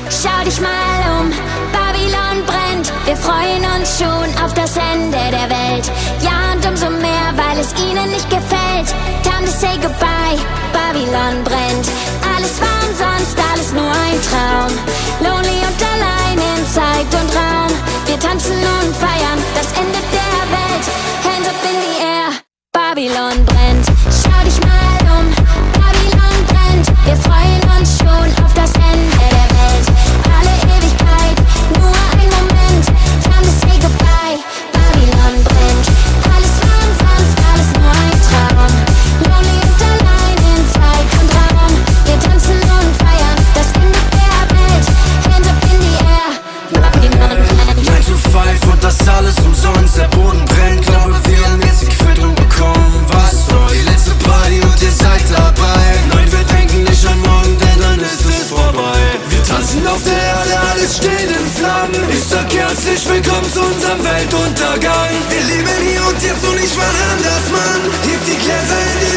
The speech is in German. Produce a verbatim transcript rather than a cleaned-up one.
schau dich mal um, Babylon brennt. Wir freuen uns schon auf das Ende der Welt. Ja, und umso mehr, weil es ihnen nicht gefällt. Time to say goodbye, Babylon brennt. Alles war umsonst, alles nur ein Traum. Lonely und allein in Zeit und Raum. Wir tanzen und feiern das Ende der Welt. Hands up in the air, Babylon brennt. Schau dich mal um, Babylon brennt. Wir freuen uns schon auf das Ende der Welt. Alle Ewigkeit, nur ein Moment. Time to say goodbye, Babylon brennt. Alles war umsonst, alles nur ein Traum. Lonely und allein in Zeit und Raum. Wir tanzen und feiern das Ende der Welt. Hands up in the air, Babylon brennt. nine to five und das alles umsonst. Der Boden brennt, glaube wir haben jetzt die Quittung bekommen. Was soll die letzte Party und ihr seid dabei? Nein, wir denken nicht an morgen, denn dann ist es vorbei. Wir tanzen auf der Erde, alles steht in Flammen. Ich sag herzlich willkommen zu unserem Weltuntergang. Wir leben hier und jetzt und nicht mal anders, Mann. Heb die Gläser in die